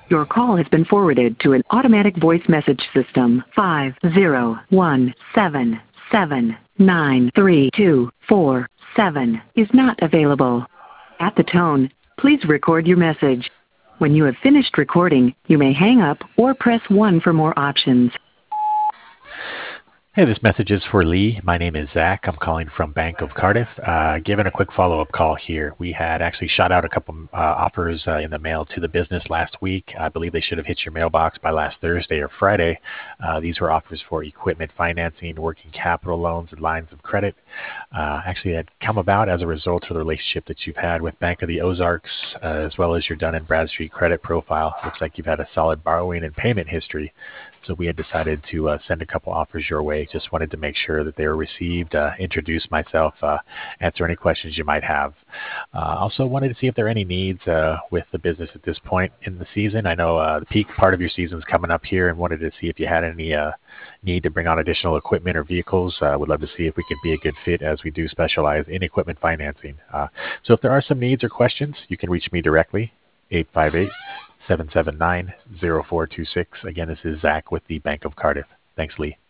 Your call has been forwarded to an automatic voice message system. 50177932447 is not available. At the tone, please record your message. When you have finished recording, you may hang up or press 1 for more options. Hey, this message is for Lee. My name is Zach. I'm calling from Bank of Cardiff. Giving a quick follow-up call here. We had actually shot out a couple offers in the mail to the business last week. I believe they should have hit your mailbox by last Thursday or Friday. These were offers for equipment financing, working capital loans, and lines of credit. Actually, had come about as a result of the relationship that you've had with Bank of the Ozarks, as well as your Dun & Bradstreet credit profile. Looks like you've had a solid borrowing and payment history. So we had decided to send a couple offers your way. Just wanted to make sure that they were received, introduce myself, answer any questions you might have. Also wanted to see if there are any needs with the business at this point in the season. I know the peak part of your season is coming up here, and wanted to see if you had any need to bring on additional equipment or vehicles. Would love to see if we could be a good fit, as we do specialize in equipment financing. So if there are some needs or questions, you can reach me directly, 858-779-0426. Again, this is Zach with the Bank of Cardiff. Thanks, Lee.